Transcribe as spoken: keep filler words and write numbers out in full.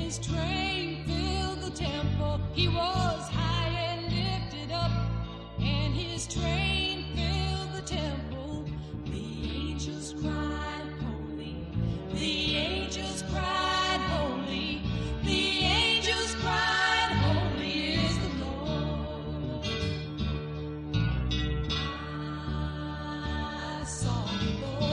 his train filled the temple. He was high and lifted up, and his train filled the temple. The angels cried, holy. The angels cried, holy. The angels cried, holy is the Lord. I saw the Lord